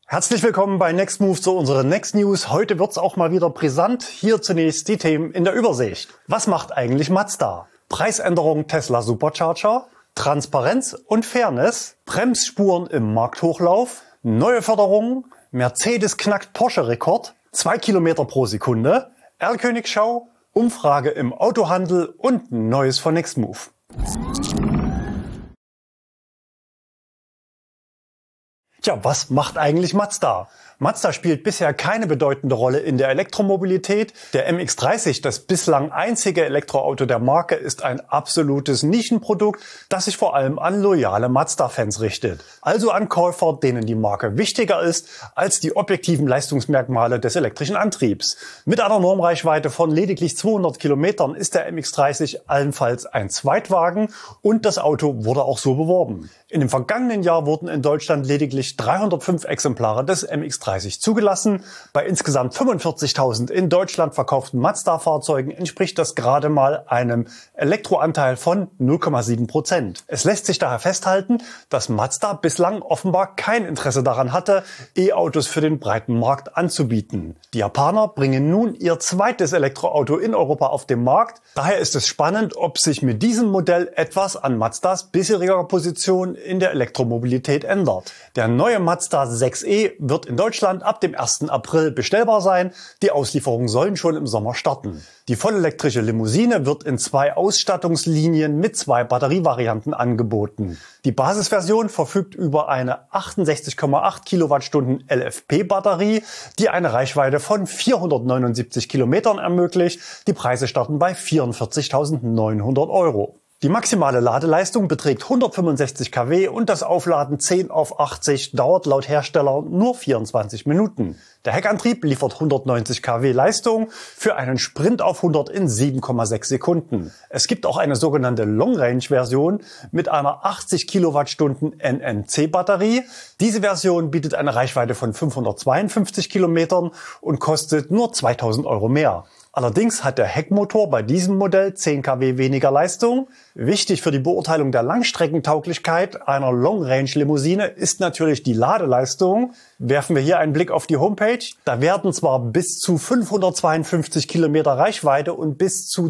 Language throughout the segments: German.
Herzlich willkommen bei Next Move zu unseren Next News. Heute wird's auch mal wieder brisant. Hier zunächst die Themen in der Übersicht. Was macht eigentlich Mazda? Preisänderung Tesla Supercharger, Transparenz und Fairness, Bremsspuren im Markthochlauf, neue Förderungen, Mercedes knackt Porsche-Rekord, 2 Kilometer pro Sekunde, Erlkönigschau, Umfrage im Autohandel und Neues von Next Move. Tja, was macht eigentlich Mazda? Mazda spielt bisher keine bedeutende Rolle in der Elektromobilität. Der MX-30, das bislang einzige Elektroauto der Marke, ist ein absolutes Nischenprodukt, das sich vor allem an loyale Mazda-Fans richtet. Also an Käufer, denen die Marke wichtiger ist als die objektiven Leistungsmerkmale des elektrischen Antriebs. Mit einer Normreichweite von lediglich 200 Kilometern ist der MX-30 allenfalls ein Zweitwagen und das Auto wurde auch so beworben. In dem vergangenen Jahr wurden in Deutschland lediglich 305 Exemplare des MX-30 zugelassen. Bei insgesamt 45.000 in Deutschland verkauften Mazda-Fahrzeugen entspricht das gerade mal einem Elektroanteil von 0,7%. Es lässt sich daher festhalten, dass Mazda bislang offenbar kein Interesse daran hatte, E-Autos für den breiten Markt anzubieten. Die Japaner bringen nun ihr zweites Elektroauto in Europa auf den Markt. Daher ist es spannend, ob sich mit diesem Modell etwas an Mazdas bisheriger Position in der Elektromobilität ändert. Der neue Mazda 6e wird in Deutschland ab dem 1. April bestellbar sein. Die Auslieferungen sollen schon im Sommer starten. Die vollelektrische Limousine wird in 2 Ausstattungslinien mit 2 Batterievarianten angeboten. Die Basisversion verfügt über eine 68,8 Kilowattstunden LFP-Batterie, die eine Reichweite von 479 Kilometern ermöglicht. Die Preise starten bei 44.900 €. Die maximale Ladeleistung beträgt 165 kW und das Aufladen 10 auf 80 dauert laut Hersteller nur 24 Minuten. Der Heckantrieb liefert 190 kW Leistung für einen Sprint auf 100 in 7,6 Sekunden. Es gibt auch eine sogenannte Long-Range-Version mit einer 80 Kilowattstunden NMC-Batterie. Diese Version bietet eine Reichweite von 552 Kilometern und kostet nur 2.000 € mehr. Allerdings hat der Heckmotor bei diesem Modell 10 kW weniger Leistung. Wichtig für die Beurteilung der Langstreckentauglichkeit einer Long-Range-Limousine ist natürlich die Ladeleistung. Werfen wir hier einen Blick auf die Homepage. Da werden zwar bis zu 552 Kilometer Reichweite und bis zu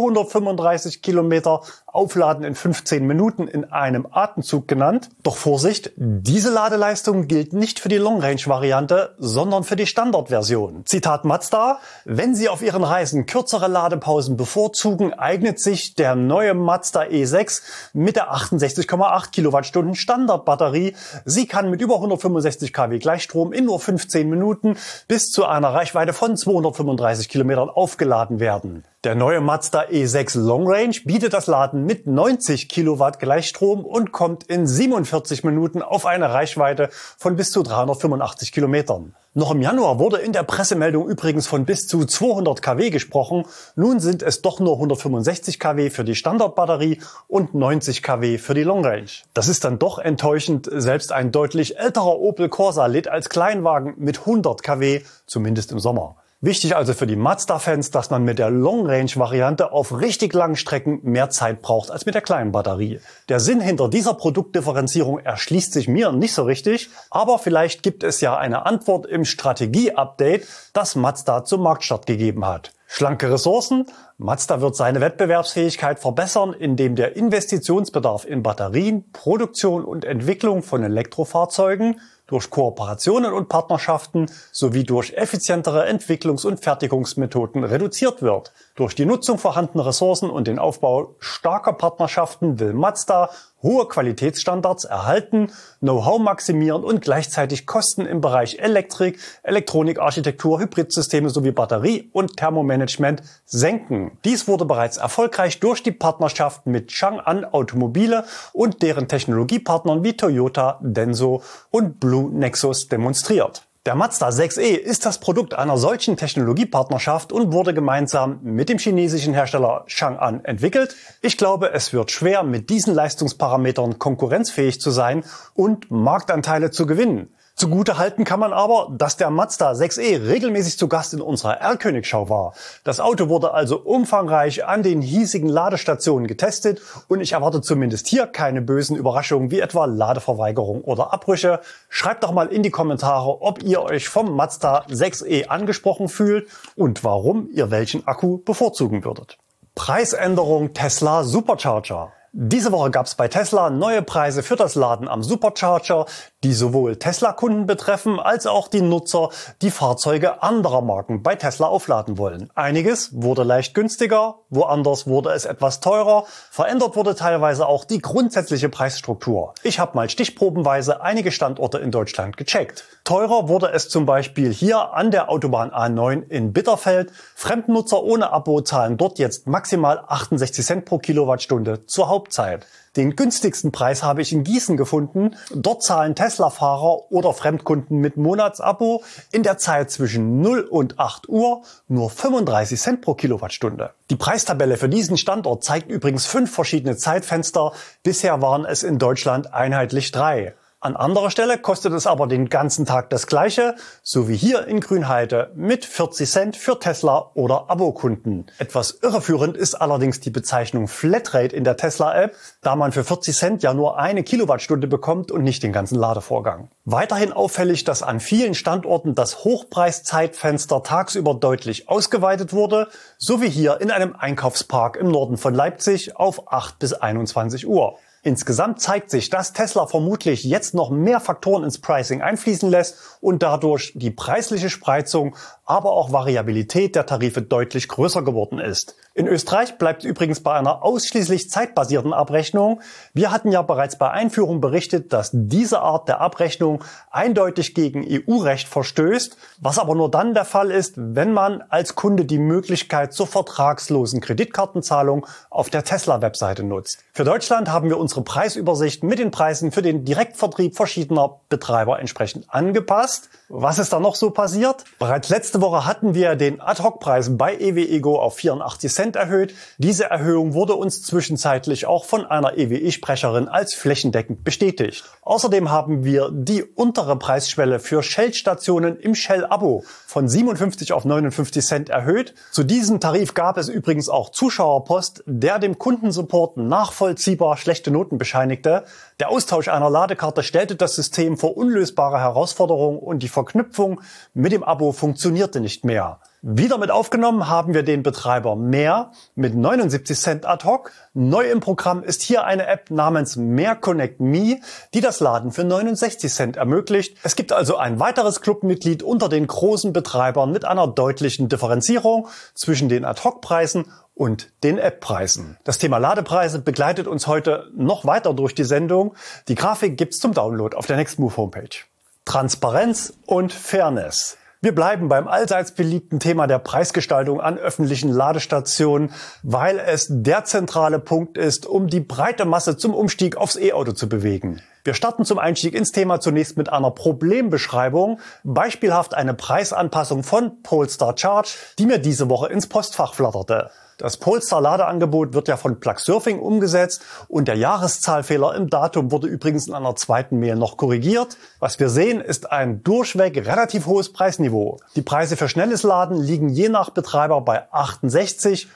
235 Kilometer Aufladen in 15 Minuten in einem Atemzug genannt. Doch Vorsicht, diese Ladeleistung gilt nicht für die Long-Range-Variante, sondern für die Standardversion. Zitat Mazda: Wenn Sie auf Ihren Reisen kürzere Ladepausen bevorzugen, eignet sich der neue Mazda E6 mit der 68,8 Kilowattstunden Standardbatterie. Sie kann mit über 165 kW Gleichstrom in nur 15 Minuten bis zu einer Reichweite von 235 Kilometern aufgeladen werden. Der neue Mazda E6 Long Range bietet das Laden mit 90 Kilowatt Gleichstrom und kommt in 47 Minuten auf eine Reichweite von bis zu 385 Kilometern. Noch im Januar wurde in der Pressemeldung übrigens von bis zu 200 kW gesprochen. Nun sind es doch nur 165 kW für die Standardbatterie und 90 kW für die Long Range. Das ist dann doch enttäuschend. Selbst ein deutlich älterer Opel Corsa lädt als Kleinwagen mit 100 kW, zumindest im Sommer. Wichtig also für die Mazda-Fans, dass man mit der Long-Range-Variante auf richtig langen Strecken mehr Zeit braucht als mit der kleinen Batterie. Der Sinn hinter dieser Produktdifferenzierung erschließt sich mir nicht so richtig, aber vielleicht gibt es ja eine Antwort im Strategie-Update, das Mazda zum Marktstart gegeben hat. Schlanke Ressourcen. Mazda wird seine Wettbewerbsfähigkeit verbessern, indem der Investitionsbedarf in Batterien, Produktion und Entwicklung von Elektrofahrzeugen durch Kooperationen und Partnerschaften sowie durch effizientere Entwicklungs- und Fertigungsmethoden reduziert wird. Durch die Nutzung vorhandener Ressourcen und den Aufbau starker Partnerschaften will Mazda hohe Qualitätsstandards erhalten, Know-how maximieren und gleichzeitig Kosten im Bereich Elektrik, Elektronikarchitektur, Hybridsysteme sowie Batterie- und Thermomanagement senken. Dies wurde bereits erfolgreich durch die Partnerschaft mit Chang'an Automobile und deren Technologiepartnern wie Toyota, Denso und Blue Nexus demonstriert. Der Mazda 6e ist das Produkt einer solchen Technologiepartnerschaft und wurde gemeinsam mit dem chinesischen Hersteller Chang'an entwickelt. Ich glaube, es wird schwer, mit diesen Leistungsparametern konkurrenzfähig zu sein und Marktanteile zu gewinnen. Zugute halten kann man aber, dass der Mazda 6e regelmäßig zu Gast in unserer R-König-Schau war. Das Auto wurde also umfangreich an den hiesigen Ladestationen getestet und ich erwarte zumindest hier keine bösen Überraschungen wie etwa Ladeverweigerung oder Abbrüche. Schreibt doch mal in die Kommentare, ob ihr euch vom Mazda 6e angesprochen fühlt und warum ihr welchen Akku bevorzugen würdet. Preisänderung Tesla Supercharger. Diese Woche gab es bei Tesla neue Preise für das Laden am Supercharger, die sowohl Tesla-Kunden betreffen, als auch die Nutzer, die Fahrzeuge anderer Marken bei Tesla aufladen wollen. Einiges wurde leicht günstiger, woanders wurde es etwas teurer. Verändert wurde teilweise auch die grundsätzliche Preisstruktur. Ich habe mal stichprobenweise einige Standorte in Deutschland gecheckt. Teurer wurde es zum Beispiel hier an der Autobahn A9 in Bitterfeld. Fremdnutzer ohne Abo zahlen dort jetzt maximal 68 Cent pro Kilowattstunde zur Hauptzeit. Den günstigsten Preis habe ich in Gießen gefunden. Dort zahlen Tesla-Fahrer oder Fremdkunden mit Monatsabo in der Zeit zwischen 0 und 8 Uhr nur 35 Cent pro Kilowattstunde. Die Preistabelle für diesen Standort zeigt übrigens 5 verschiedene Zeitfenster. Bisher waren es in Deutschland einheitlich 3. An anderer Stelle kostet es aber den ganzen Tag das Gleiche, so wie hier in Grünheide mit 40 Cent für Tesla- oder Abokunden. Etwas irreführend ist allerdings die Bezeichnung Flatrate in der Tesla-App, da man für 40 Cent ja nur eine Kilowattstunde bekommt und nicht den ganzen Ladevorgang. Weiterhin auffällig, dass an vielen Standorten das Hochpreiszeitfenster tagsüber deutlich ausgeweitet wurde, so wie hier in einem Einkaufspark im Norden von Leipzig auf 8 bis 21 Uhr. Insgesamt zeigt sich, dass Tesla vermutlich jetzt noch mehr Faktoren ins Pricing einfließen lässt und dadurch die preisliche Spreizung, aber auch Variabilität der Tarife deutlich größer geworden ist. In Österreich bleibt übrigens bei einer ausschließlich zeitbasierten Abrechnung. Wir hatten ja bereits bei Einführung berichtet, dass diese Art der Abrechnung eindeutig gegen EU-Recht verstößt, was aber nur dann der Fall ist, wenn man als Kunde die Möglichkeit zur vertragslosen Kreditkartenzahlung auf der Tesla-Webseite nutzt. Für Deutschland haben wir unsere Preisübersicht mit den Preisen für den Direktvertrieb verschiedener Betreiber entsprechend angepasst. Was ist da noch so passiert? Bereits letzte Woche hatten wir den Ad-Hoc-Preis bei EWE-Go auf 84 Cent erhöht. Diese Erhöhung wurde uns zwischenzeitlich auch von einer EWE-Sprecherin als flächendeckend bestätigt. Außerdem haben wir die untere Preisschwelle für Shell-Stationen im Shell-Abo von 57 auf 59 Cent erhöht. Zu diesem Tarif gab es übrigens auch Zuschauerpost, der dem Kundensupport nachvollziehbar schlechte Noten bescheinigte. Der Austausch einer Ladekarte stellte das System vor unlösbare Herausforderungen und die Verknüpfung mit dem Abo funktionierte nicht mehr. Wieder mit aufgenommen haben wir den Betreiber Mehr mit 79 Cent ad hoc. Neu im Programm ist hier eine App namens Mehr Connect Me, die das Laden für 69 Cent ermöglicht. Es gibt also ein weiteres Clubmitglied unter den großen Betreibern mit einer deutlichen Differenzierung zwischen den Ad-Hoc-Preisen und den App-Preisen. Das Thema Ladepreise begleitet uns heute noch weiter durch die Sendung. Die Grafik gibt's zum Download auf der Nextmove Homepage. Transparenz und Fairness. Wir bleiben beim allseits beliebten Thema der Preisgestaltung an öffentlichen Ladestationen, weil es der zentrale Punkt ist, um die breite Masse zum Umstieg aufs E-Auto zu bewegen. Wir starten zum Einstieg ins Thema zunächst mit einer Problembeschreibung, beispielhaft eine Preisanpassung von Polestar Charge, die mir diese Woche ins Postfach flatterte. Das Polestar-Ladeangebot wird ja von Plugsurfing umgesetzt und der Jahreszahlfehler im Datum wurde übrigens in einer zweiten Mail noch korrigiert. Was wir sehen, ist ein durchweg relativ hohes Preisniveau. Die Preise für schnelles Laden liegen je nach Betreiber bei 68,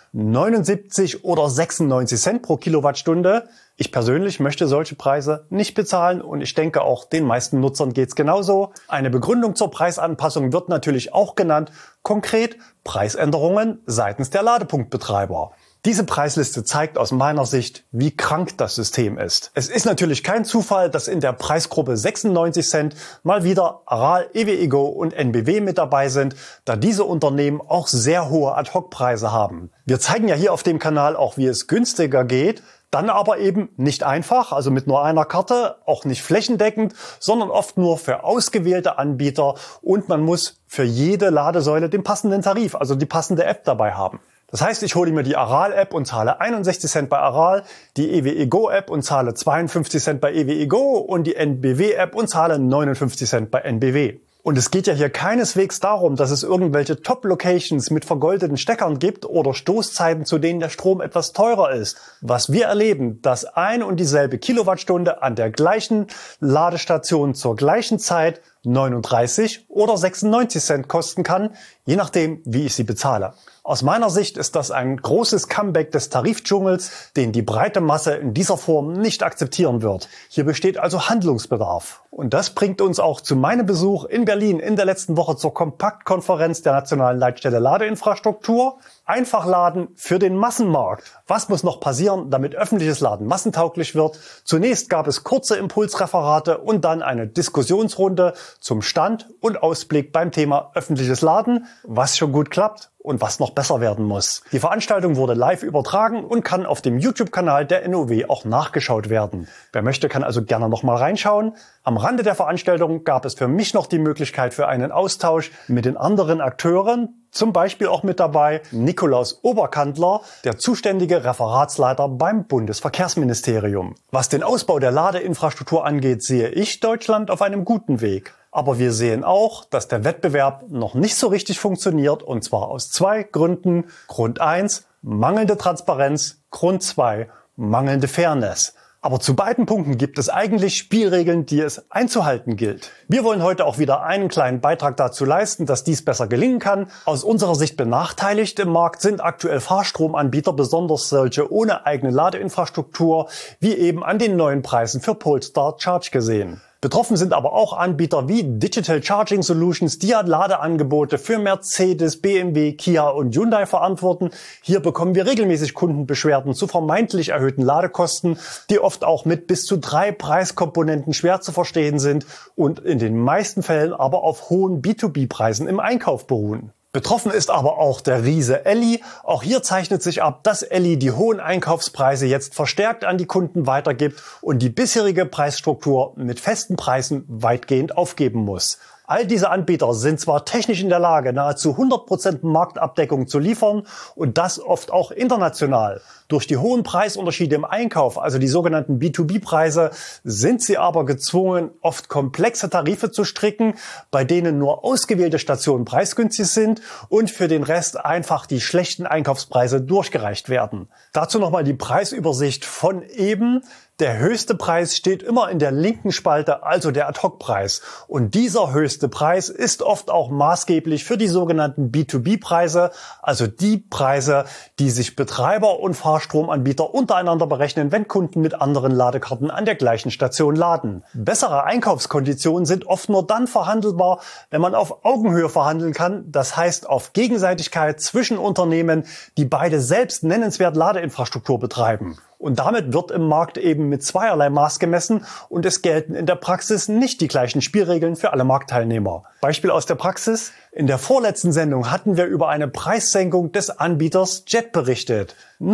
79 oder 96 Cent pro Kilowattstunde. Ich persönlich möchte solche Preise nicht bezahlen und ich denke auch den meisten Nutzern geht's genauso. Eine Begründung zur Preisanpassung wird natürlich auch genannt, konkret Preisänderungen seitens der Ladepunktbetreiber. Diese Preisliste zeigt aus meiner Sicht, wie krank das System ist. Es ist natürlich kein Zufall, dass in der Preisgruppe 96 Cent mal wieder Aral, EWE-Go und NBW mit dabei sind, da diese Unternehmen auch sehr hohe Ad-Hoc-Preise haben. Wir zeigen ja hier auf dem Kanal auch, wie es günstiger geht. Dann aber eben nicht einfach, also mit nur einer Karte, auch nicht flächendeckend, sondern oft nur für ausgewählte Anbieter und man muss für jede Ladesäule den passenden Tarif, also die passende App dabei haben. Das heißt, ich hole mir die Aral-App und zahle 61 Cent bei Aral, die EWE-Go-App und zahle 52 Cent bei EWE-Go und die NBW-App und zahle 59 Cent bei NBW. Und es geht ja hier keineswegs darum, dass es irgendwelche Top-Locations mit vergoldeten Steckern gibt oder Stoßzeiten, zu denen der Strom etwas teurer ist. Was wir erleben, dass ein und dieselbe Kilowattstunde an der gleichen Ladestation zur gleichen Zeit 39 oder 96 Cent kosten kann, je nachdem, wie ich sie bezahle. Aus meiner Sicht ist das ein großes Comeback des Tarifdschungels, den die breite Masse in dieser Form nicht akzeptieren wird. Hier besteht also Handlungsbedarf. Und das bringt uns auch zu meinem Besuch in Berlin in der letzten Woche zur Kompaktkonferenz der Nationalen Leitstelle Ladeinfrastruktur. Einfach laden für den Massenmarkt. Was muss noch passieren, damit öffentliches Laden massentauglich wird? Zunächst gab es kurze Impulsreferate und dann eine Diskussionsrunde zum Stand und Ausblick beim Thema öffentliches Laden, was schon gut klappt und was noch besser werden muss. Die Veranstaltung wurde live übertragen und kann auf dem YouTube-Kanal der NOW auch nachgeschaut werden. Wer möchte, kann also gerne noch mal reinschauen. Am Rande der Veranstaltung gab es für mich noch die Möglichkeit für einen Austausch mit den anderen Akteuren. Zum Beispiel auch mit dabei Nikolaus Oberkandler, der zuständige Referatsleiter beim Bundesverkehrsministerium. Was den Ausbau der Ladeinfrastruktur angeht, sehe ich Deutschland auf einem guten Weg. Aber wir sehen auch, dass der Wettbewerb noch nicht so richtig funktioniert, und zwar aus zwei Gründen. Grund 1, mangelnde Transparenz. Grund 2, mangelnde Fairness. Aber zu beiden Punkten gibt es eigentlich Spielregeln, die es einzuhalten gilt. Wir wollen heute auch wieder einen kleinen Beitrag dazu leisten, dass dies besser gelingen kann. Aus unserer Sicht benachteiligt im Markt sind aktuell Fahrstromanbieter, besonders solche ohne eigene Ladeinfrastruktur, wie eben an den neuen Preisen für Polestar Charge gesehen. Betroffen sind aber auch Anbieter wie Digital Charging Solutions, die ja Ladeangebote für Mercedes, BMW, Kia und Hyundai verantworten. Hier bekommen wir regelmäßig Kundenbeschwerden zu vermeintlich erhöhten Ladekosten, die oft auch mit bis zu 3 Preiskomponenten schwer zu verstehen sind und in den meisten Fällen aber auf hohen B2B-Preisen im Einkauf beruhen. Betroffen ist aber auch der Riese Elli. Auch hier zeichnet sich ab, dass Elli die hohen Einkaufspreise jetzt verstärkt an die Kunden weitergibt und die bisherige Preisstruktur mit festen Preisen weitgehend aufgeben muss. All diese Anbieter sind zwar technisch in der Lage, nahezu 100% Marktabdeckung zu liefern und das oft auch international. Durch die hohen Preisunterschiede im Einkauf, also die sogenannten B2B-Preise, sind sie aber gezwungen, oft komplexe Tarife zu stricken, bei denen nur ausgewählte Stationen preisgünstig sind und für den Rest einfach die schlechten Einkaufspreise durchgereicht werden. Dazu nochmal die Preisübersicht von eben. Der höchste Preis steht immer in der linken Spalte, also der Ad-Hoc-Preis. Und dieser höchste Preis ist oft auch maßgeblich für die sogenannten B2B-Preise, also die Preise, die sich Betreiber und Fahrstromanbieter untereinander berechnen, wenn Kunden mit anderen Ladekarten an der gleichen Station laden. Bessere Einkaufskonditionen sind oft nur dann verhandelbar, wenn man auf Augenhöhe verhandeln kann, das heißt auf Gegenseitigkeit zwischen Unternehmen, die beide selbst nennenswert Ladeinfrastruktur betreiben. Und damit wird im Markt eben mit zweierlei Maß gemessen und es gelten in der Praxis nicht die gleichen Spielregeln für alle Marktteilnehmer. Beispiel aus der Praxis. In der vorletzten Sendung hatten wir über eine Preissenkung des Anbieters Jet berichtet.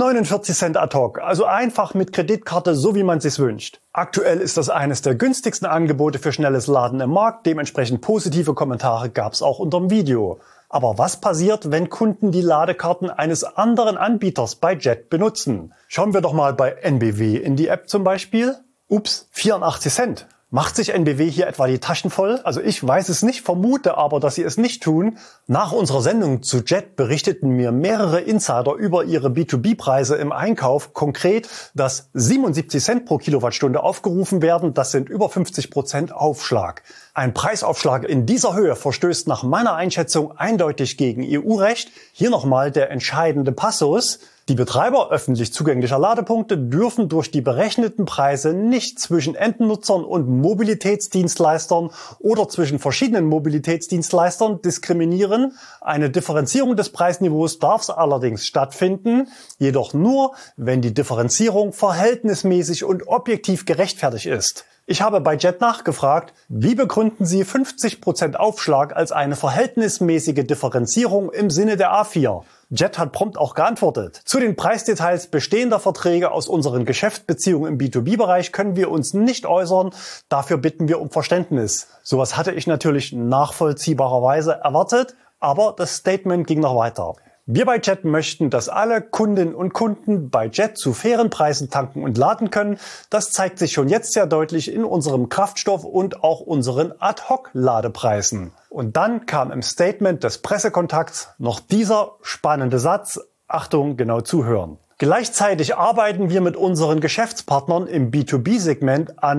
49 Cent ad hoc, also einfach mit Kreditkarte, so wie man sich's wünscht. Aktuell ist das eines der günstigsten Angebote für schnelles Laden im Markt. Dementsprechend positive Kommentare gab's auch unterm Video. Aber was passiert, wenn Kunden die Ladekarten eines anderen Anbieters bei Jet benutzen? Schauen wir doch mal bei NBW in die App zum Beispiel. Ups, 84 Cent. Macht sich NBW hier etwa die Taschen voll? Also ich weiß es nicht, vermute aber, dass sie es nicht tun. Nach unserer Sendung zu Jet berichteten mir mehrere Insider über ihre B2B-Preise im Einkauf. Konkret, dass 77 Cent pro Kilowattstunde aufgerufen werden. Das sind über 50% Aufschlag. Ein Preisaufschlag in dieser Höhe verstößt nach meiner Einschätzung eindeutig gegen EU-Recht. Hier nochmal der entscheidende Passus. Die Betreiber öffentlich zugänglicher Ladepunkte dürfen durch die berechneten Preise nicht zwischen Endnutzern und Mobilitätsdienstleistern oder zwischen verschiedenen Mobilitätsdienstleistern diskriminieren. Eine Differenzierung des Preisniveaus darf allerdings stattfinden, jedoch nur, wenn die Differenzierung verhältnismäßig und objektiv gerechtfertigt ist. Ich habe bei Jet nachgefragt, wie begründen Sie 50% Aufschlag als eine verhältnismäßige Differenzierung im Sinne der A4? Jet hat prompt auch geantwortet. Zu den Preisdetails bestehender Verträge aus unseren Geschäftsbeziehungen im B2B-Bereich können wir uns nicht äußern. Dafür bitten wir um Verständnis. Sowas hatte ich natürlich nachvollziehbarerweise erwartet, aber das Statement ging noch weiter. Wir bei Jet möchten, dass alle Kundinnen und Kunden bei Jet zu fairen Preisen tanken und laden können. Das zeigt sich schon jetzt sehr deutlich in unserem Kraftstoff und auch unseren Ad-Hoc-Ladepreisen. Und dann kam im Statement des Pressekontakts noch dieser spannende Satz. Achtung, genau zuhören. Gleichzeitig arbeiten wir mit unseren Geschäftspartnern im B2B-Segment an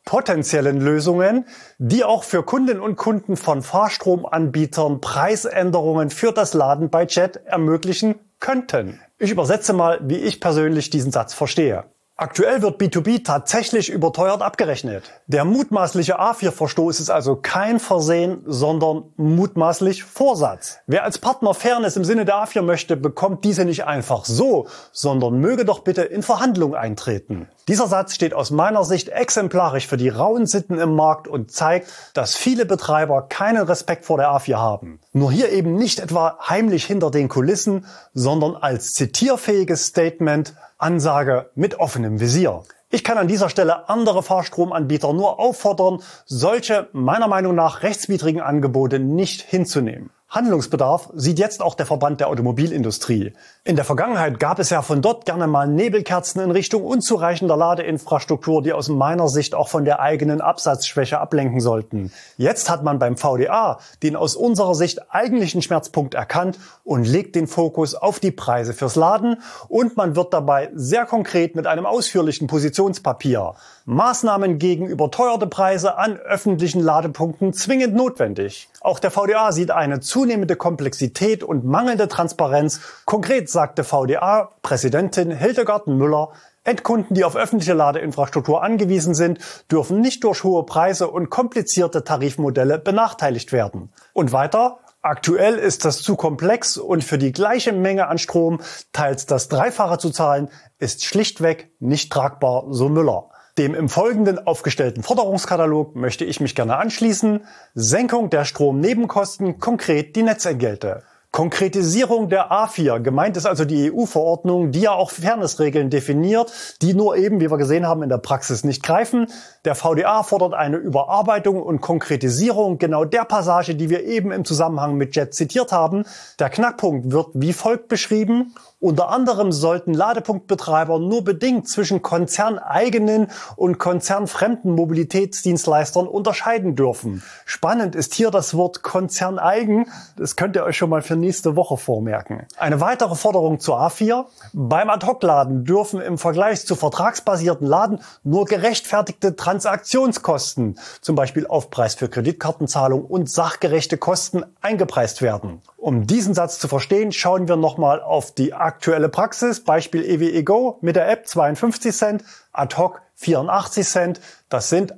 potenziellen Lösungen, die auch für Kundinnen und Kunden von Fahrstromanbietern Preisänderungen für das Laden bei Jet ermöglichen könnten. Ich übersetze mal, wie ich persönlich diesen Satz verstehe. Aktuell wird B2B tatsächlich überteuert abgerechnet. Der mutmaßliche A4-Verstoß ist also kein Versehen, sondern mutmaßlich Vorsatz. Wer als Partner Fairness im Sinne der A4 möchte, bekommt diese nicht einfach so, sondern möge doch bitte in Verhandlungen eintreten. Dieser Satz steht aus meiner Sicht exemplarisch für die rauen Sitten im Markt und zeigt, dass viele Betreiber keinen Respekt vor der A4 haben. Nur hier eben nicht etwa heimlich hinter den Kulissen, sondern als zitierfähiges Statement, Ansage mit offenem Visier. Ich kann an dieser Stelle andere Fahrstromanbieter nur auffordern, solche meiner Meinung nach rechtswidrigen Angebote nicht hinzunehmen. Handlungsbedarf sieht jetzt auch der Verband der Automobilindustrie. In der Vergangenheit gab es ja von dort gerne mal Nebelkerzen in Richtung unzureichender Ladeinfrastruktur, die aus meiner Sicht auch von der eigenen Absatzschwäche ablenken sollten. Jetzt hat man beim VDA den aus unserer Sicht eigentlichen Schmerzpunkt erkannt und legt den Fokus auf die Preise fürs Laden und man wird dabei sehr konkret mit einem ausführlichen Positionspapier. Maßnahmen gegen überteuerte Preise an öffentlichen Ladepunkten zwingend notwendig. Auch der VDA sieht eine zunehmende Komplexität und mangelnde Transparenz. Konkret sagte VDA-Präsidentin Hildegard Müller, Endkunden, die auf öffentliche Ladeinfrastruktur angewiesen sind, dürfen nicht durch hohe Preise und komplizierte Tarifmodelle benachteiligt werden. Und weiter, aktuell ist das zu komplex und für die gleiche Menge an Strom teils das Dreifache zu zahlen, ist schlichtweg nicht tragbar, so Müller. Dem im Folgenden aufgestellten Forderungskatalog möchte ich mich gerne anschließen. Senkung der Stromnebenkosten, konkret die Netzentgelte. Konkretisierung der A4, gemeint ist also die EU-Verordnung, die ja auch Fairnessregeln definiert, die nur eben, wie wir gesehen haben, in der Praxis nicht greifen. Der VDA fordert eine Überarbeitung und Konkretisierung genau der Passage, die wir eben im Zusammenhang mit JET zitiert haben. Der Knackpunkt wird wie folgt beschrieben. Unter anderem sollten Ladepunktbetreiber nur bedingt zwischen konzerneigenen und konzernfremden Mobilitätsdienstleistern unterscheiden dürfen. Spannend ist hier das Wort konzerneigen. Das könnt ihr euch schon mal für nächste Woche vormerken. Eine weitere Forderung zur A4. Beim Ad-Hoc-Laden dürfen im Vergleich zu vertragsbasierten Laden nur gerechtfertigte Transaktionskosten, zum Beispiel Aufpreis für Kreditkartenzahlung und sachgerechte Kosten eingepreist werden. Um diesen Satz zu verstehen, schauen wir nochmal auf die aktuelle Praxis. Beispiel EWE Go mit der App 52 Cent, Ad-Hoc 84 Cent. Das sind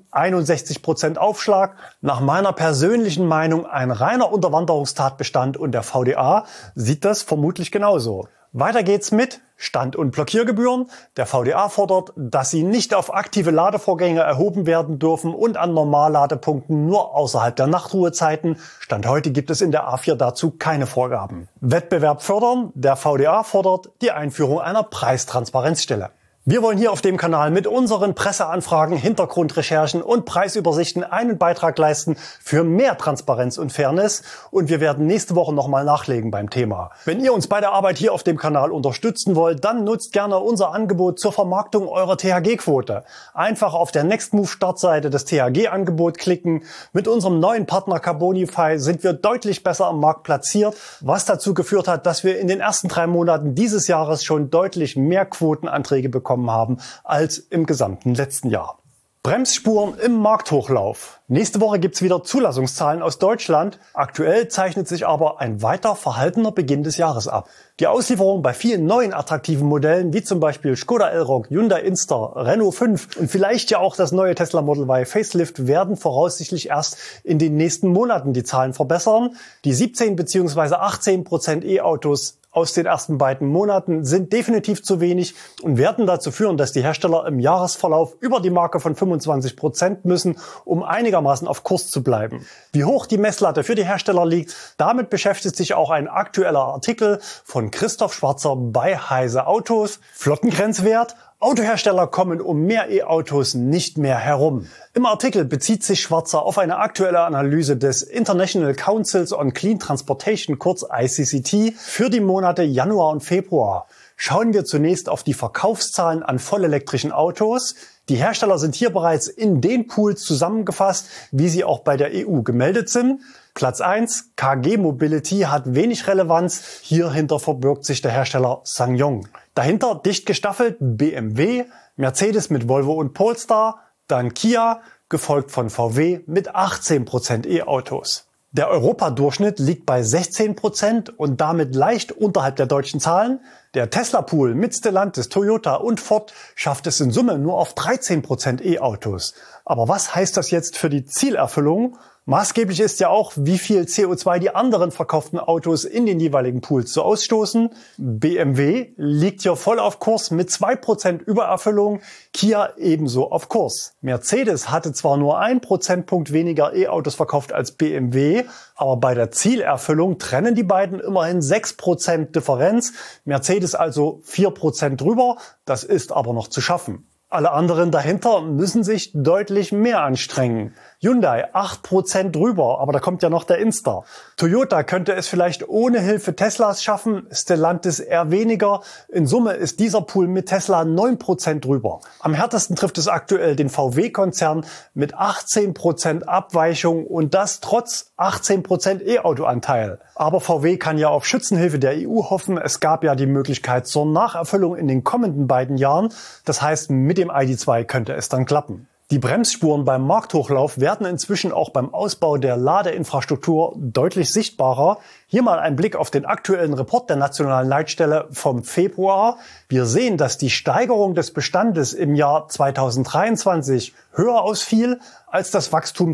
61% Aufschlag. Nach meiner persönlichen Meinung ein reiner Unterwanderungstatbestand und der VDA sieht das vermutlich genauso. Weiter geht's mit Stand- und Blockiergebühren. Der VDA fordert, dass sie nicht auf aktive Ladevorgänge erhoben werden dürfen und an Normalladepunkten nur außerhalb der Nachtruhezeiten. Stand heute gibt es in der A4 dazu keine Vorgaben. Wettbewerb fördern. Der VDA fordert die Einführung einer Preistransparenzstelle. Wir wollen hier auf dem Kanal mit unseren Presseanfragen, Hintergrundrecherchen und Preisübersichten einen Beitrag leisten für mehr Transparenz und Fairness und wir werden nächste Woche nochmal nachlegen beim Thema. Wenn ihr uns bei der Arbeit hier auf dem Kanal unterstützen wollt, dann nutzt gerne unser Angebot zur Vermarktung eurer THG-Quote. Einfach auf der Nextmove-Startseite des THG-Angebot klicken. Mit unserem neuen Partner Carbonify sind wir deutlich besser am Markt platziert, was dazu geführt hat, dass wir in den ersten 3 Monaten dieses Jahres schon deutlich mehr Quotenanträge bekommen haben als im gesamten letzten Jahr. Bremsspuren im Markthochlauf. Nächste Woche gibt's wieder Zulassungszahlen aus Deutschland. Aktuell zeichnet sich aber ein weiter verhaltener Beginn des Jahres ab. Die Auslieferung bei vielen neuen attraktiven Modellen, wie zum Beispiel Skoda Elroq, Hyundai Inster, Renault 5 und vielleicht ja auch das neue Tesla Model Y Facelift, werden voraussichtlich erst in den nächsten Monaten die Zahlen verbessern. Die 17 bzw. 18% E-Autos aus den ersten beiden Monaten sind definitiv zu wenig und werden dazu führen, dass die Hersteller im Jahresverlauf über die Marke von 25% müssen, um einigermaßen auf Kurs zu bleiben. Wie hoch die Messlatte für die Hersteller liegt, damit beschäftigt sich auch ein aktueller Artikel von Christoph Schwarzer bei Heise Autos. Flottengrenzwert: Autohersteller kommen um mehr E-Autos nicht mehr herum. Im Artikel bezieht sich Schwarzer auf eine aktuelle Analyse des International Councils on Clean Transportation, kurz ICCT, für die Monate Januar und Februar. Schauen wir zunächst auf die Verkaufszahlen an vollelektrischen Autos. Die Hersteller sind hier bereits in den Pools zusammengefasst, wie sie auch bei der EU gemeldet sind. Platz 1, KG Mobility, hat wenig Relevanz. Hierhinter verbirgt sich der Hersteller SsangYong. Dahinter dicht gestaffelt BMW, Mercedes mit Volvo und Polestar, dann Kia, gefolgt von VW mit 18% E-Autos. Der Europadurchschnitt liegt bei 16% und damit leicht unterhalb der deutschen Zahlen. Der Tesla-Pool mit Stellantis, Toyota und Ford schafft es in Summe nur auf 13% E-Autos. Aber was heißt das jetzt für die Zielerfüllung? Maßgeblich ist ja auch, wie viel CO2 die anderen verkauften Autos in den jeweiligen Pools so ausstoßen. BMW liegt hier voll auf Kurs mit 2% Übererfüllung, Kia ebenso auf Kurs. Mercedes hatte zwar nur 1 Prozentpunkt weniger E-Autos verkauft als BMW, aber bei der Zielerfüllung trennen die beiden immerhin 6% Differenz. Mercedes also 4% drüber, das ist aber noch zu schaffen. Alle anderen dahinter müssen sich deutlich mehr anstrengen. Hyundai 8% drüber, aber da kommt ja noch der Insta. Toyota könnte es vielleicht ohne Hilfe Teslas schaffen, Stellantis eher weniger. In Summe ist dieser Pool mit Tesla 9% drüber. Am härtesten trifft es aktuell den VW-Konzern mit 18% Abweichung und das trotz 18% E-Auto-Anteil. Aber VW kann ja auf Schützenhilfe der EU hoffen. Es gab ja die Möglichkeit zur Nacherfüllung in den kommenden beiden Jahren. Das heißt, mit dem ID.2 könnte es dann klappen. Die Bremsspuren beim Markthochlauf werden inzwischen auch beim Ausbau der Ladeinfrastruktur deutlich sichtbarer. Hier mal ein Blick auf den aktuellen Report der Nationalen Leitstelle vom Februar. Wir sehen, dass die Steigerung des Bestandes im Jahr 2023 höher ausfiel als das Wachstum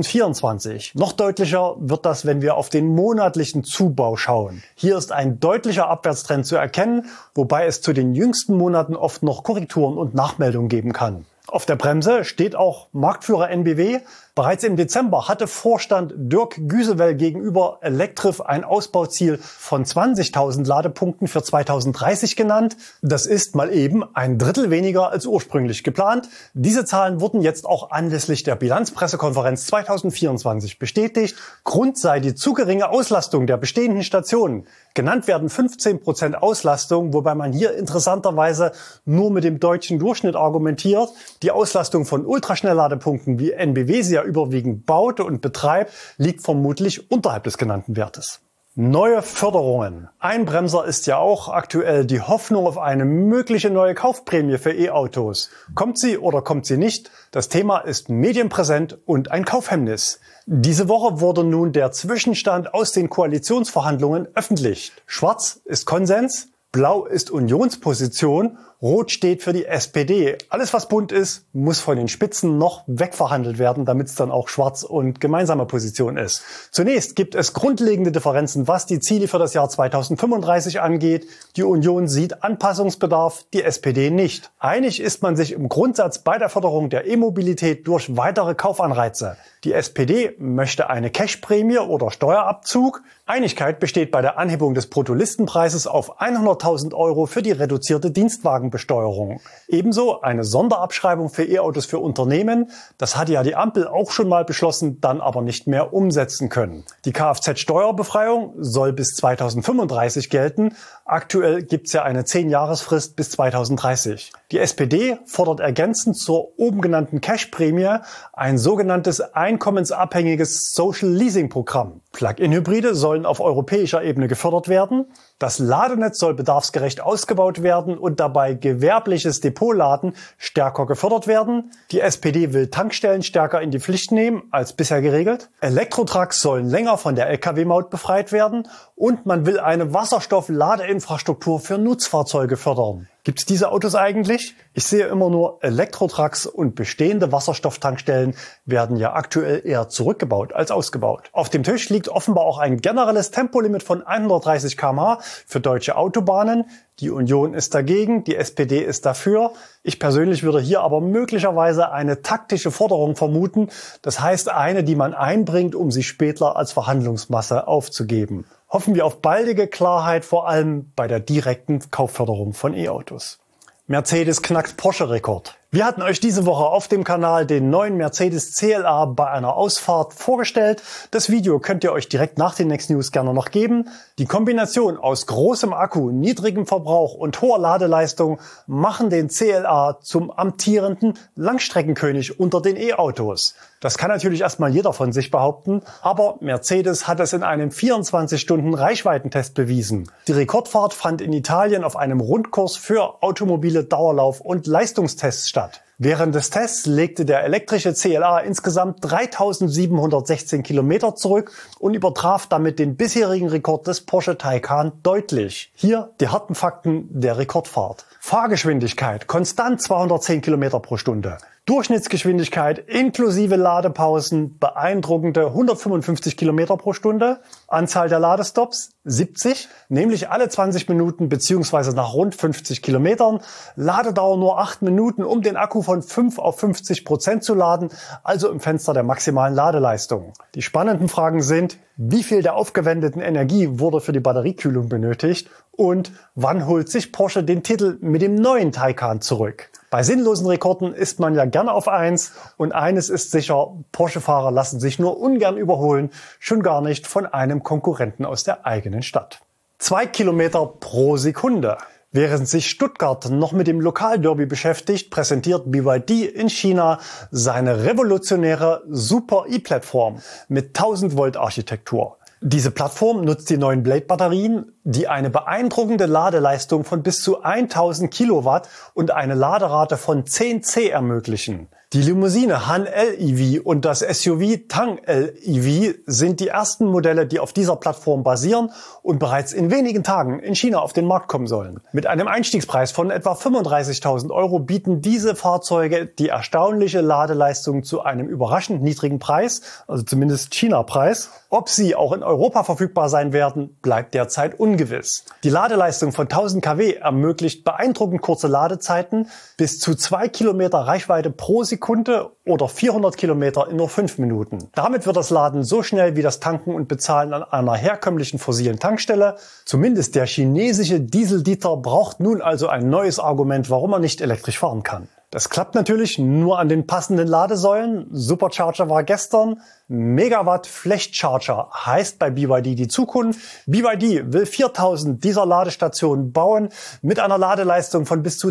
2024. Noch deutlicher wird das, wenn wir auf den monatlichen Zubau schauen. Hier ist ein deutlicher Abwärtstrend zu erkennen, wobei es zu den jüngsten Monaten oft noch Korrekturen und Nachmeldungen geben kann. Auf der Bremse steht auch Marktführer NBW. Bereits im Dezember hatte Vorstand Dirk Güsewell gegenüber Electrif ein Ausbauziel von 20.000 Ladepunkten für 2030 genannt. Das ist mal eben ein Drittel weniger als ursprünglich geplant. Diese Zahlen wurden jetzt auch anlässlich der Bilanzpressekonferenz 2024 bestätigt. Grund sei die zu geringe Auslastung der bestehenden Stationen. Genannt werden 15% Auslastung, wobei man hier interessanterweise nur mit dem deutschen Durchschnitt argumentiert. Die Auslastung von Ultraschnellladepunkten, wie NBW sie ja überwiegend baut und betreibt, liegt vermutlich unterhalb des genannten Wertes. Neue Förderungen. Ein Bremser ist ja auch aktuell die Hoffnung auf eine mögliche neue Kaufprämie für E-Autos. Kommt sie oder kommt sie nicht? Das Thema ist medienpräsent und ein Kaufhemmnis. Diese Woche wurde nun der Zwischenstand aus den Koalitionsverhandlungen öffentlich. Schwarz ist Konsens, blau ist Unionsposition, rot steht für die SPD. Alles, was bunt ist, muss von den Spitzen noch wegverhandelt werden, damit es dann auch schwarz und gemeinsame Position ist. Zunächst gibt es grundlegende Differenzen, was die Ziele für das Jahr 2035 angeht. Die Union sieht Anpassungsbedarf, die SPD nicht. Einig ist man sich im Grundsatz bei der Förderung der E-Mobilität durch weitere Kaufanreize. Die SPD möchte eine Cashprämie oder Steuerabzug. Einigkeit besteht bei der Anhebung des Bruttolistenpreises auf 100.000 € für die reduzierte Dienstwagenbesteuerung. Ebenso eine Sonderabschreibung für E-Autos für Unternehmen. Das hatte ja die Ampel auch schon mal beschlossen, dann aber nicht mehr umsetzen können. Die Kfz-Steuerbefreiung soll bis 2035 gelten. Aktuell gibt es ja eine 10-Jahresfrist bis 2030. Die SPD fordert ergänzend zur oben genannten Cashprämie ein sogenanntes einkommensabhängiges Social Leasing Programm. Plug-in-Hybride sollen auf europäischer Ebene gefördert werden. Das Ladenetz soll bedarfsgerecht ausgebaut werden und dabei gewerbliches Depotladen stärker gefördert werden. Die SPD will Tankstellen stärker in die Pflicht nehmen als bisher geregelt. Elektrotrucks sollen länger von der Lkw-Maut befreit werden und man will eine Wasserstoff-Ladeinfrastruktur für Nutzfahrzeuge fördern. Gibt es diese Autos eigentlich? Ich sehe immer nur Elektrotrucks und bestehende Wasserstofftankstellen werden ja aktuell eher zurückgebaut als ausgebaut. Auf dem Tisch liegt offenbar auch ein generelles Tempolimit von 130 km/h für deutsche Autobahnen. Die Union ist dagegen, die SPD ist dafür. Ich persönlich würde hier aber möglicherweise eine taktische Forderung vermuten. Das heißt eine, die man einbringt, um sie später als Verhandlungsmasse aufzugeben. Hoffen wir auf baldige Klarheit, vor allem bei der direkten Kaufförderung von E-Autos. Mercedes knackt Porsche-Rekord. Wir hatten euch diese Woche auf dem Kanal den neuen Mercedes CLA bei einer Ausfahrt vorgestellt. Das Video könnt ihr euch direkt nach den Next News gerne noch geben. Die Kombination aus großem Akku, niedrigem Verbrauch und hoher Ladeleistung machen den CLA zum amtierenden Langstreckenkönig unter den E-Autos. Das kann natürlich erstmal jeder von sich behaupten, aber Mercedes hat es in einem 24-Stunden-Reichweitentest bewiesen. Die Rekordfahrt fand in Italien auf einem Rundkurs für automobile Dauerlauf- und Leistungstests statt. Während des Tests legte der elektrische CLA insgesamt 3716 Kilometer zurück und übertraf damit den bisherigen Rekord des Porsche Taycan deutlich. Hier die harten Fakten der Rekordfahrt. Fahrgeschwindigkeit konstant 210 Kilometer pro Stunde. Durchschnittsgeschwindigkeit inklusive Ladepausen beeindruckende 155 Kilometer pro Stunde. Anzahl der Ladestops 70, nämlich alle 20 Minuten bzw. nach rund 50 Kilometern. Ladedauer nur 8 Minuten, um den Akku von 5 auf 50% zu laden, also im Fenster der maximalen Ladeleistung. Die spannenden Fragen sind, wie viel der aufgewendeten Energie wurde für die Batteriekühlung benötigt und wann holt sich Porsche den Titel mit dem neuen Taycan zurück? Bei sinnlosen Rekorden ist man ja gerne auf 1 und eines ist sicher, Porsche-Fahrer lassen sich nur ungern überholen, schon gar nicht von einem Konkurrenten aus der eigenen Stadt. 2 Kilometer pro Sekunde. Während sich Stuttgart noch mit dem Lokalderby beschäftigt, präsentiert BYD in China seine revolutionäre Super E-Plattform mit 1000 Volt Architektur. Diese Plattform nutzt die neuen Blade-Batterien, die eine beeindruckende Ladeleistung von bis zu 1000 Kilowatt und eine Laderate von 10 C ermöglichen. Die Limousine Han LEV und das SUV Tang LEV sind die ersten Modelle, die auf dieser Plattform basieren und bereits in wenigen Tagen in China auf den Markt kommen sollen. Mit einem Einstiegspreis von etwa 35.000 € bieten diese Fahrzeuge die erstaunliche Ladeleistung zu einem überraschend niedrigen Preis, also zumindest China-Preis. Ob sie auch in Europa verfügbar sein werden, bleibt derzeit ungewiss. Die Ladeleistung von 1000 kW ermöglicht beeindruckend kurze Ladezeiten, bis zu 2 Kilometer Reichweite pro Sekunde oder 400 Kilometer in nur 5 Minuten. Damit wird das Laden so schnell wie das Tanken und Bezahlen an einer herkömmlichen fossilen Tankstelle. Zumindest der chinesische Dieseldieter braucht nun also ein neues Argument, warum er nicht elektrisch fahren kann. Das klappt natürlich nur an den passenden Ladesäulen. Supercharger war gestern. Megawatt Flechtcharger heißt bei BYD die Zukunft. BYD will 4000 dieser Ladestationen bauen mit einer Ladeleistung von bis zu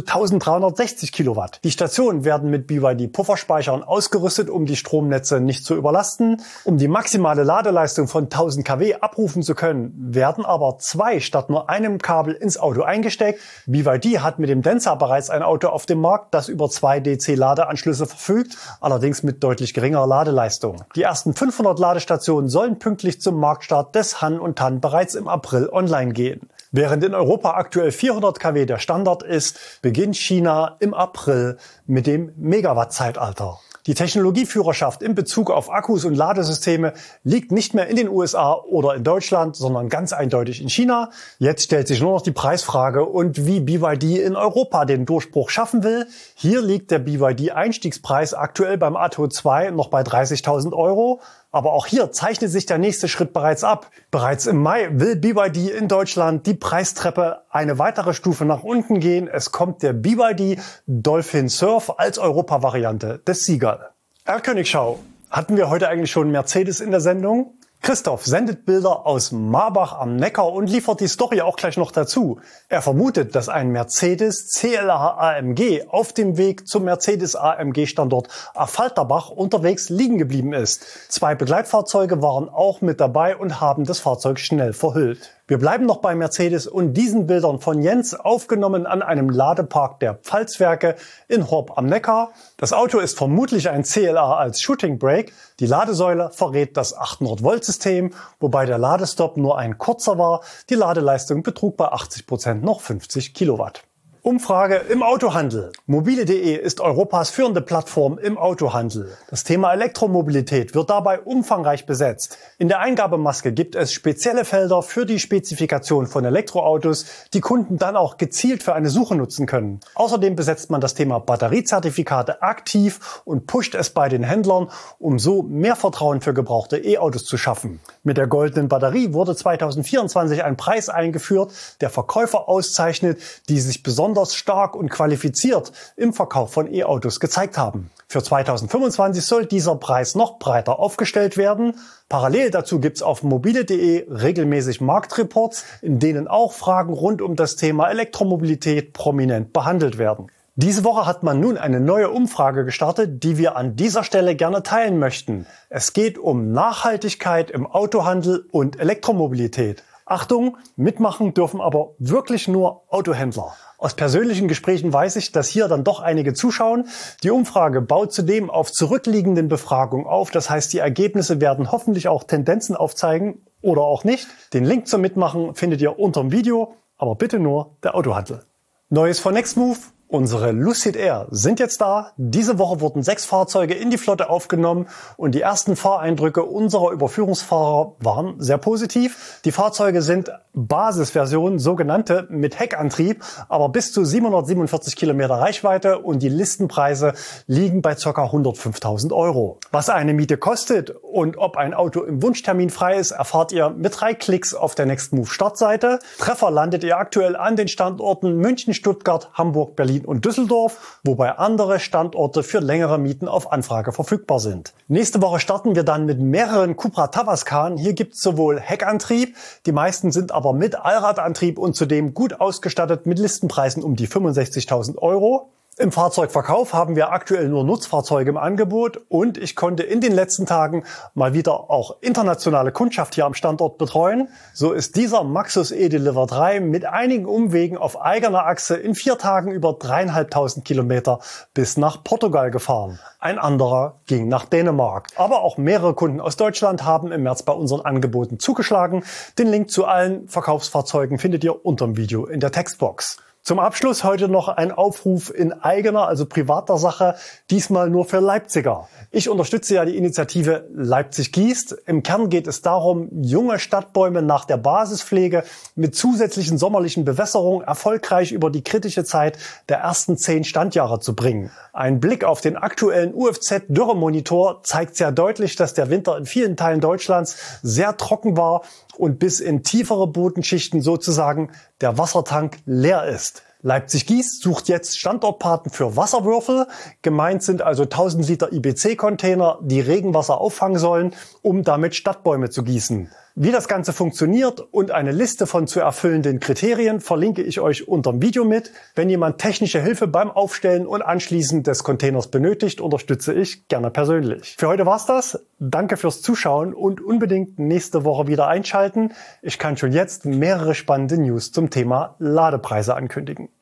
1360 Kilowatt. Die Stationen werden mit BYD Pufferspeichern ausgerüstet, um die Stromnetze nicht zu überlasten. Um die maximale Ladeleistung von 1000 kW abrufen zu können, werden aber 2 statt nur einem Kabel ins Auto eingesteckt. BYD hat mit dem Denza bereits ein Auto auf dem Markt, das über 2 DC-Ladeanschlüsse verfügt, allerdings mit deutlich geringerer Ladeleistung. Die ersten 500 Ladestationen sollen pünktlich zum Marktstart des Han und Tan bereits im April online gehen. Während in Europa aktuell 400 kW der Standard ist, beginnt China im April mit dem Megawatt-Zeitalter. Die Technologieführerschaft in Bezug auf Akkus und Ladesysteme liegt nicht mehr in den USA oder in Deutschland, sondern ganz eindeutig in China. Jetzt stellt sich nur noch die Preisfrage und wie BYD in Europa den Durchbruch schaffen will. Hier liegt der BYD-Einstiegspreis aktuell beim Atto 2 noch bei 30.000 €. Aber auch hier zeichnet sich der nächste Schritt bereits ab. Bereits im Mai will BYD in Deutschland die Preistreppe eine weitere Stufe nach unten gehen. Es kommt der BYD Dolphin Surf als Europa-Variante des Seagull. Erlkönigschau. Hatten wir heute eigentlich schon Mercedes in der Sendung? Christoph sendet Bilder aus Marbach am Neckar und liefert die Story auch gleich noch dazu. Er vermutet, dass ein Mercedes CLA AMG auf dem Weg zum Mercedes AMG Standort Affalterbach unterwegs liegen geblieben ist. 2 Begleitfahrzeuge waren auch mit dabei und haben das Fahrzeug schnell verhüllt. Wir bleiben noch bei Mercedes und diesen Bildern von Jens, aufgenommen an einem Ladepark der Pfalzwerke in Horb am Neckar. Das Auto ist vermutlich ein CLA als Shooting Brake. Die Ladesäule verrät das 800-Volt-System, wobei der Ladestop nur ein kurzer war. Die Ladeleistung betrug bei 80% noch 50 Kilowatt. Umfrage im Autohandel. Mobile.de ist Europas führende Plattform im Autohandel. Das Thema Elektromobilität wird dabei umfangreich besetzt. In der Eingabemaske gibt es spezielle Felder für die Spezifikation von Elektroautos, die Kunden dann auch gezielt für eine Suche nutzen können. Außerdem besetzt man das Thema Batteriezertifikate aktiv und pusht es bei den Händlern, um so mehr Vertrauen für gebrauchte E-Autos zu schaffen. Mit der goldenen Batterie wurde 2024 ein Preis eingeführt, der Verkäufer auszeichnet, die sich besonders stark und qualifiziert im Verkauf von E-Autos gezeigt haben. Für 2025 soll dieser Preis noch breiter aufgestellt werden. Parallel dazu gibt's auf mobile.de regelmäßig Marktreports, in denen auch Fragen rund um das Thema Elektromobilität prominent behandelt werden. Diese Woche hat man nun eine neue Umfrage gestartet, die wir an dieser Stelle gerne teilen möchten. Es geht um Nachhaltigkeit im Autohandel und Elektromobilität. Achtung, mitmachen dürfen aber wirklich nur Autohändler. Aus persönlichen Gesprächen weiß ich, dass hier dann doch einige zuschauen. Die Umfrage baut zudem auf zurückliegenden Befragungen auf. Das heißt, die Ergebnisse werden hoffentlich auch Tendenzen aufzeigen oder auch nicht. Den Link zum Mitmachen findet ihr unter dem Video, aber bitte nur der Autohandel. Neues von Nextmove. Unsere Lucid Air sind jetzt da. Diese Woche wurden 6 Fahrzeuge in die Flotte aufgenommen und die ersten Fahreindrücke unserer Überführungsfahrer waren sehr positiv. Die Fahrzeuge sind Basisversionen, sogenannte mit Heckantrieb, aber bis zu 747 Kilometer Reichweite und die Listenpreise liegen bei ca. 105.000 Euro. Was eine Miete kostet und ob ein Auto im Wunschtermin frei ist, erfahrt ihr mit 3 Klicks auf der Nextmove Startseite. Treffer landet ihr aktuell an den Standorten München, Stuttgart, Hamburg, Berlin und Düsseldorf, wobei andere Standorte für längere Mieten auf Anfrage verfügbar sind. Nächste Woche starten wir dann mit mehreren Cupra Tavascan. Hier gibt es sowohl Heckantrieb, die meisten sind aber mit Allradantrieb und zudem gut ausgestattet mit Listenpreisen um die 65.000 Euro. Im Fahrzeugverkauf haben wir aktuell nur Nutzfahrzeuge im Angebot und ich konnte in den letzten Tagen mal wieder auch internationale Kundschaft hier am Standort betreuen. So ist dieser Maxus E-Deliver 3 mit einigen Umwegen auf eigener Achse in 4 Tagen über 3.500 Kilometer bis nach Portugal gefahren. Ein anderer ging nach Dänemark. Aber auch mehrere Kunden aus Deutschland haben im März bei unseren Angeboten zugeschlagen. Den Link zu allen Verkaufsfahrzeugen findet ihr unter dem Video in der Textbox. Zum Abschluss heute noch ein Aufruf in eigener, also privater Sache, diesmal nur für Leipziger. Ich unterstütze ja die Initiative Leipzig gießt. Im Kern geht es darum, junge Stadtbäume nach der Basispflege mit zusätzlichen sommerlichen Bewässerungen erfolgreich über die kritische Zeit der ersten 10 Standjahre zu bringen. Ein Blick auf den aktuellen UFZ-Dürremonitor zeigt sehr deutlich, dass der Winter in vielen Teilen Deutschlands sehr trocken war und bis in tiefere Bodenschichten sozusagen der Wassertank leer ist. Leipzig gießt sucht jetzt Standortpaten für Wasserwürfel. Gemeint sind also 1000 Liter IBC-Container, die Regenwasser auffangen sollen, um damit Stadtbäume zu gießen. Wie das Ganze funktioniert und eine Liste von zu erfüllenden Kriterien verlinke ich euch unterm Video mit. Wenn jemand technische Hilfe beim Aufstellen und Anschließen des Containers benötigt, unterstütze ich gerne persönlich. Für heute war's das. Danke fürs Zuschauen und unbedingt nächste Woche wieder einschalten. Ich kann schon jetzt mehrere spannende News zum Thema Ladepreise ankündigen.